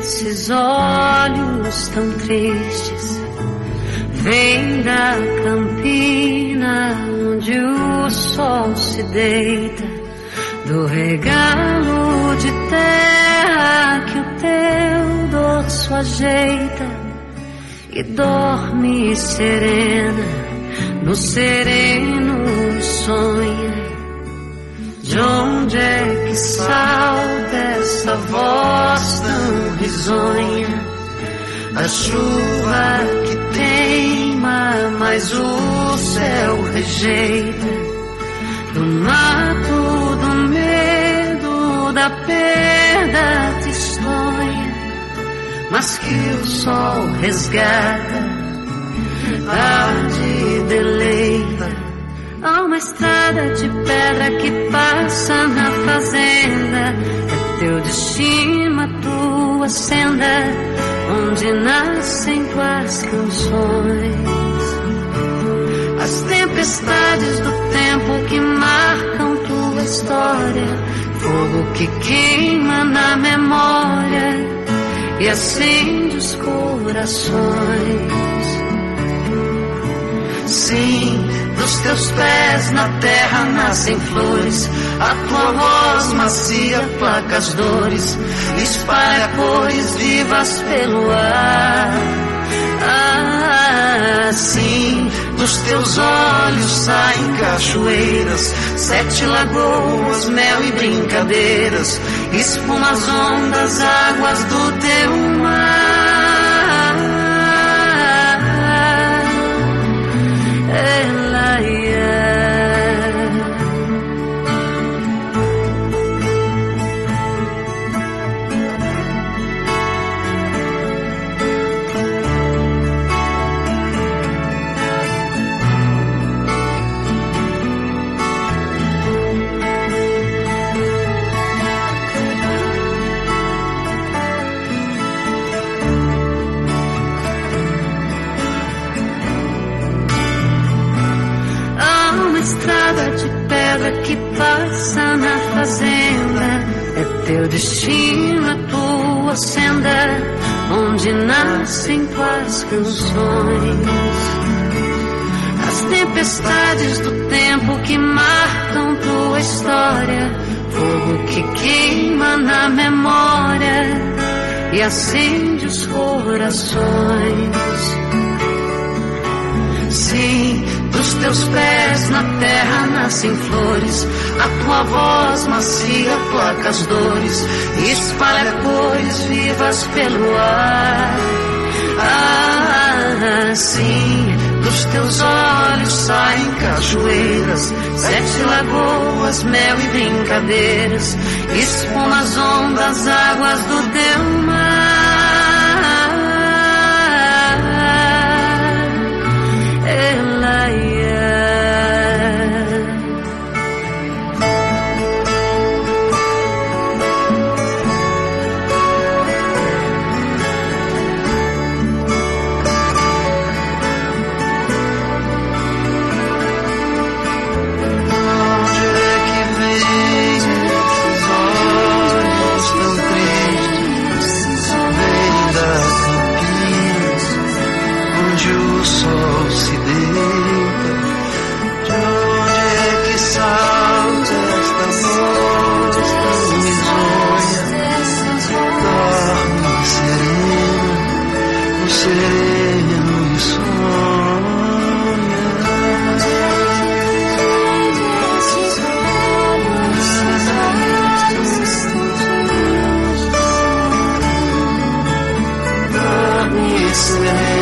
esses olhos tão tristes vêm da campina onde o sol se deita, do regalo de terra que o teu dorso ajeita e dorme serena, no sereno sonha. De onde é que salta essa voz tão risonha? A chuva que teima, mas o céu rejeita. Do mato, do medo, da perda tristonha, mas que o sol resgata, arde e deleita. Há uma estrada de pedra que passa na fazenda, é teu destino, a tua senda, onde nascem tuas canções. As tempestades do tempo que marcam tua história, fogo que queima na memória e acende os corações. Sim, dos teus pés na terra nascem flores, a tua voz macia placa as dores, espalha cores vivas pelo ar. Sim, dos teus olhos saem cachoeiras, 7 lagoas, mel e brincadeiras, espuma as ondas, águas do teu mar. De pedra que passa na fazenda, é teu destino, a tua senda, onde nascem tuas canções. As tempestades do tempo que marcam tua história, fogo que queima na memória e acende os corações. Sim, dos teus pés na terra nascem flores, a tua voz macia placa as dores, espalha cores vivas pelo ar. Sim, dos teus olhos saem cachoeiras, 7 lagoas, mel e brincadeiras, espuma as ondas, águas do teu mar. Sereno